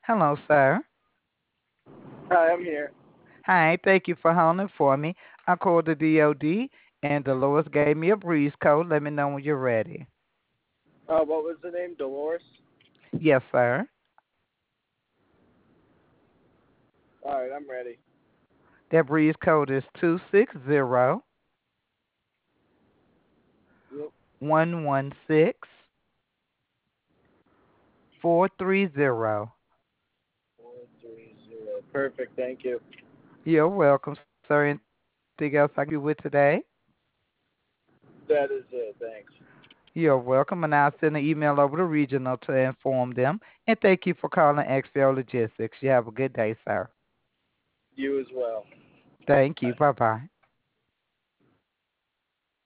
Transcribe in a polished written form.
Hello, sir. Hi, I'm here. Hi, thank you for holding for me. I called the DOD, and Dolores gave me a breeze code. Let me know when you're ready. What was the name? Dolores? Yes, sir. Alright, I'm ready. That breeze code is Yep. 260-116-430. 430. Perfect, thank you. You're welcome, sir. Anything else I can help you with today? That is it, thanks. You're welcome, and I'll send an email over to regional to inform them. And thank you for calling XPO Logistics. You have a good day, sir. You as well. Thank you. Bye. Bye bye.